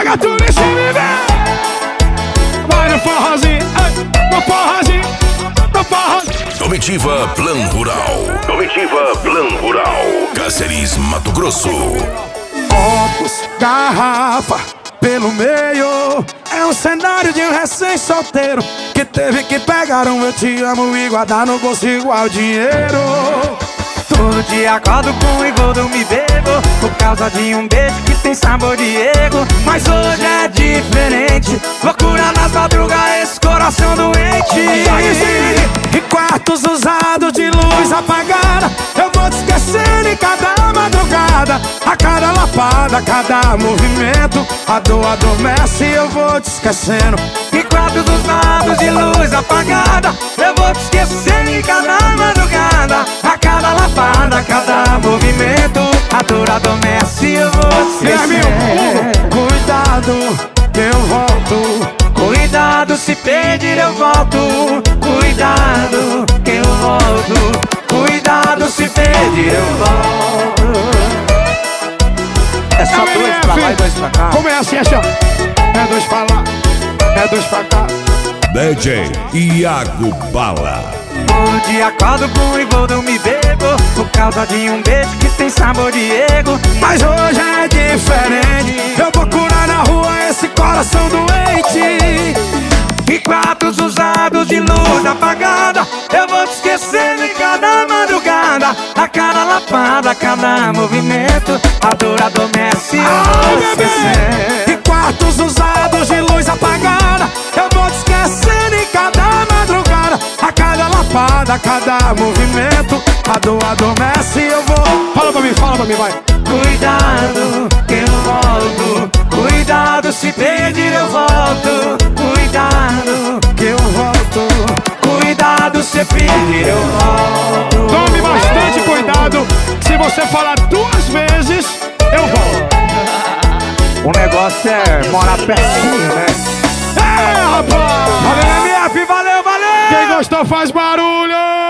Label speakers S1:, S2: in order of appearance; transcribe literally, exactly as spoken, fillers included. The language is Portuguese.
S1: Joga tudo em cima e vem. Vai no forrozinho, no forrozinho, no forrozinho.
S2: Comitiva Plan Rural. Comitiva Plan Rural. Cáceres, Mato Grosso.
S1: Copos, garrafa, pelo meio. É um cenário de um recém-solteiro que teve que pegar um eu te amo e guardar no bolso igual dinheiro.
S3: Todo dia acordo com e vou dormir bebo por causa de um beijo que tem sabor de ego. Mas hoje é diferente. Loucura nas madrugas, esse coração doente.
S1: Em quartos usados de luz apagada, eu vou te esquecendo em cada madrugada. A cada lapada, a cada movimento, a dor adormece e eu vou te esquecendo.
S3: Em quartos usados de luz apagada, eu vou te esquecendo em cada madrugada. A cada lapada, a cada movimento, a dor adormece e eu vou te esquecendo.
S1: Cuidado, que eu volto.
S3: Cuidado, se pedir eu volto. Cuidado, que eu volto. Cuidado, se pedir eu volto. É só
S1: É
S3: dois pra lá e dois pra cá.
S1: Como é assim, assim, ó? É dois pra lá, é dois pra cá.
S2: D J Iago Bala.
S3: Todo dia acordo com e vou dormir bebo por causa de um beijo que tem sabor de ego.
S1: Mas hoje é diferente. Eu vou curar na rua esse coração doente.
S3: Em quartos usados de luz apagada, eu vou te esquecendo em cada madrugada. A cada lapada, a cada movimento, a dor adormece e eu vou te esquecendo.
S1: Em quartos usados de luz apagada, eu vou te esquecendo em cada madrugada. A cada lapada, a cada movimento, a dor adormece e eu vou. Fala pra mim, fala pra mim, vai.
S3: Cuidado, que eu volto. Cuidado, se pedir eu volto. Cuidado,
S1: Que eu volto.
S3: cuidado, se pedir eu volto.
S1: Tome bastante cuidado. Se você falar duas vezes, eu volto.
S3: O negócio é morar pertinho, né?
S1: É, rapaz!
S3: Valeu, M F, valeu, valeu!
S1: Quem gostou faz barulho!